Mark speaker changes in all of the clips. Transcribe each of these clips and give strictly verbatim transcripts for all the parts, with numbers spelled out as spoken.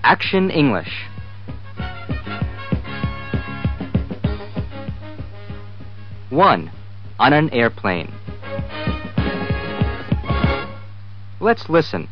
Speaker 1: Action English. One. On an airplane. Let's listen.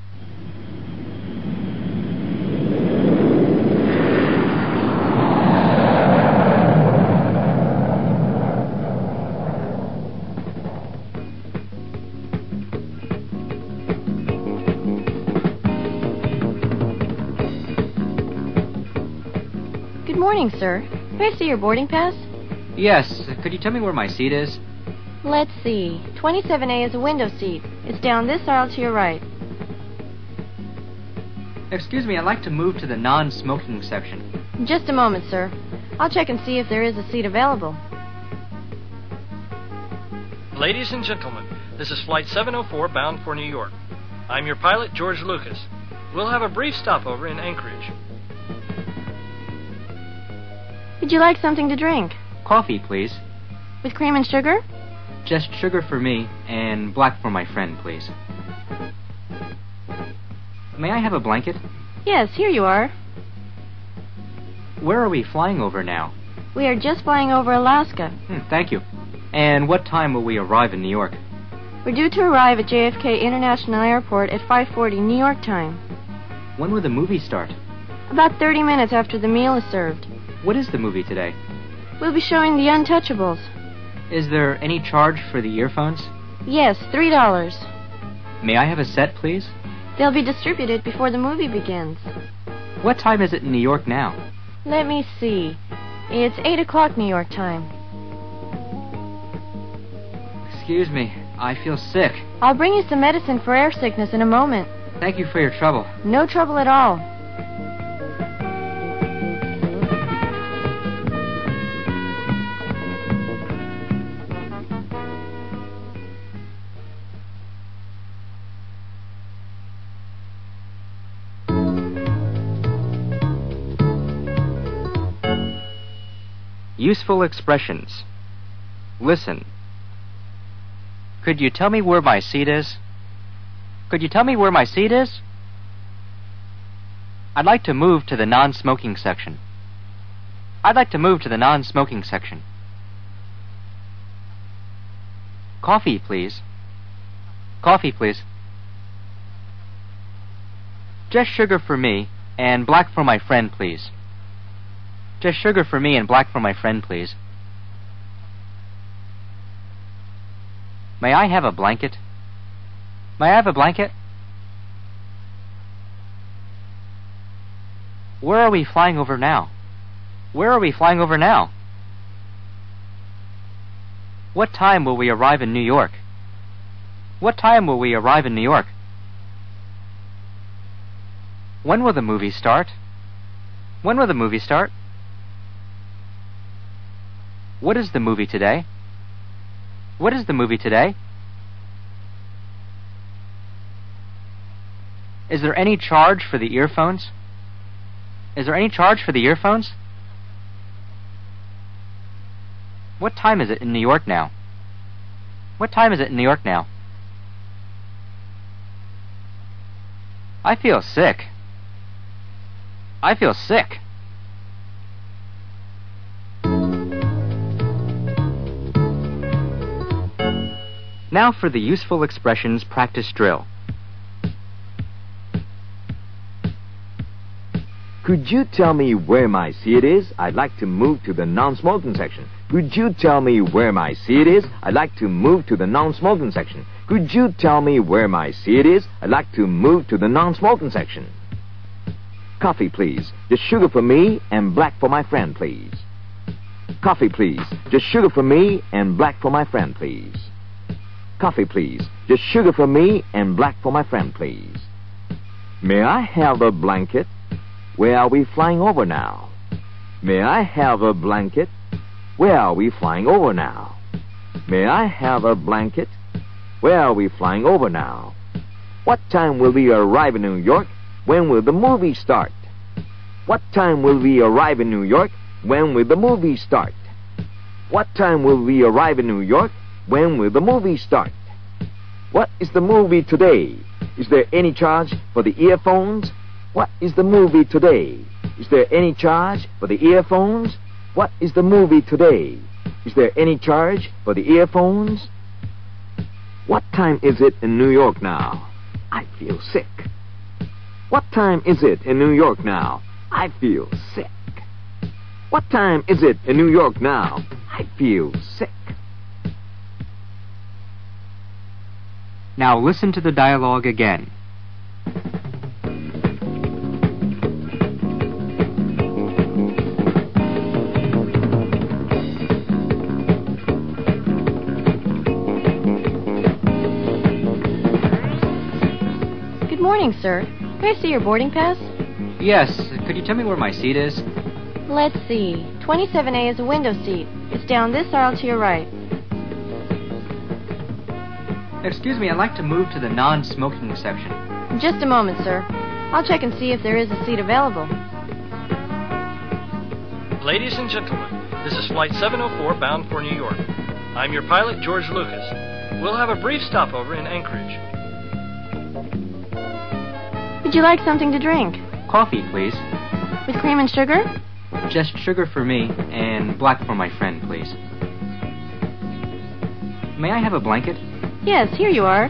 Speaker 2: Good morning, sir. May I see your boarding pass?
Speaker 1: Yes, could you tell me where my seat is?
Speaker 2: Let's see. twenty-seven A is a window seat. It's down this aisle to your right.
Speaker 1: Excuse me, I'd like to move to the non-smoking section.
Speaker 2: Just a moment, sir. I'll check and see if there is a seat available.
Speaker 3: Ladies and gentlemen, this is Flight seven oh four bound for New York. I'm your pilot, George Lucas. We'll have a brief stopover in Anchorage.
Speaker 2: Would you like something to drink?
Speaker 1: Coffee, please.
Speaker 2: With cream and sugar?
Speaker 1: Just sugar for me and black for my friend, please. May I have a blanket?
Speaker 2: Yes, here you are.
Speaker 1: Where are we flying over now?
Speaker 2: We are just flying over Alaska.
Speaker 1: Hmm, thank you. And what time will we arrive in New York?
Speaker 2: We're due to arrive at J F K International Airport at five forty New York time.
Speaker 1: When will the movie start?
Speaker 2: About thirty minutes after the meal is served.
Speaker 1: What is the movie today?
Speaker 2: We'll be showing The Untouchables.
Speaker 1: Is there any charge for the earphones?
Speaker 2: Yes, three dollars.
Speaker 1: May I have a set, please?
Speaker 2: They'll be distributed before the movie begins.
Speaker 1: What time is it in New York now?
Speaker 2: Let me see. It's eight o'clock New York time.
Speaker 1: Excuse me, I feel sick.
Speaker 2: I'll bring you some medicine for air sickness in a moment.
Speaker 1: Thank you for your trouble.
Speaker 2: No trouble at all.
Speaker 1: Useful expressions. Listen. Could you tell me where my seat is? Could you tell me where my seat is? I'd like to move to the non-smoking section. I'd like to move to the non-smoking section. Coffee, please. Coffee, please. Just sugar for me and black for my friend, please. Just sugar for me and black for my friend, please. May I have a blanket? May I have a blanket? Where are we flying over now? Where are we flying over now? What time will we arrive in New York? What time will we arrive in New York? When will the movie start? When will the movie start? What is the movie today? What is the movie today? Is there any charge for the earphones? Is there any charge for the earphones? What time is it in New York now? What time is it in New York now? I feel sick. I feel sick. Now for the useful expressions practice drill.
Speaker 4: Could you tell me where my seat is? I'd like to move to the non-smoking section. Could you tell me where my seat is? I'd like to move to the non-smoking section. Could you tell me where my seat is? I'd like to move to the non-smoking section. Coffee, please. Just sugar for me and black for my friend, please. Coffee, please. Just sugar for me and black for my friend, please. Coffee, please. Just sugar for me and black for my friend, please. May I have a blanket? Where are we flying over now? May I have a blanket? Where are we flying over now? May I have a blanket? Where are we flying over now? What time will we arrive in New York? When will the movie start? What time will we arrive in New York? When will the movie start? What time will we arrive in New York? When will the movie start? What is the movie today? Is there any charge for the earphones? What is the movie today? Is there any charge for the earphones? What is the movie today? Is there any charge for the earphones? What time is it in New York now? I feel sick. What time is it in New York now? I feel sick. What time is it in New York now? I feel sick.
Speaker 1: Now listen to the dialogue again.
Speaker 2: Good morning, sir. May I see your boarding pass?
Speaker 1: Yes, could you tell me where my seat is?
Speaker 2: Let's see. twenty-seven A is a window seat. It's down this aisle to your right.
Speaker 1: Excuse me, I'd like to move to the non-smoking section.
Speaker 2: Just a moment, sir. I'll check and see if there is a seat available.
Speaker 3: Ladies and gentlemen, this is Flight seven oh four bound for New York. I'm your pilot, George Lucas. We'll have a brief stopover in Anchorage.
Speaker 2: Would you like something to drink?
Speaker 1: Coffee, please.
Speaker 2: With cream and sugar?
Speaker 1: Just sugar for me and black for my friend, please. May I have a blanket?
Speaker 2: Yes, here you are.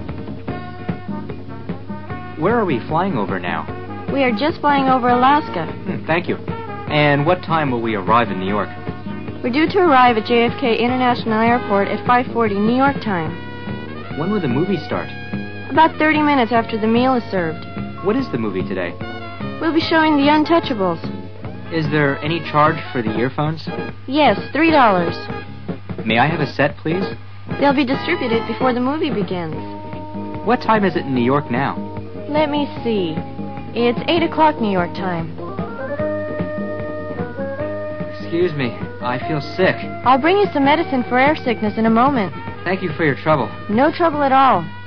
Speaker 1: Where are we flying over now?
Speaker 2: We are just flying over Alaska.
Speaker 1: Hmm, thank you. And what time will we arrive in New York?
Speaker 2: We're due to arrive at J F K International Airport at five forty New York time.
Speaker 1: When will the movie start?
Speaker 2: About thirty minutes after the meal is served.
Speaker 1: What is the movie today?
Speaker 2: We'll be showing The Untouchables.
Speaker 1: Is there any charge for the earphones?
Speaker 2: Yes, three dollars.
Speaker 1: May I have a set, please?
Speaker 2: They'll be distributed before the movie begins.
Speaker 1: What time is it in New York now?
Speaker 2: Let me see. It's eight o'clock New York time.
Speaker 1: Excuse me, I feel sick.
Speaker 2: I'll bring you some medicine for air sickness in a moment.
Speaker 1: Thank you for your trouble.
Speaker 2: No trouble at all.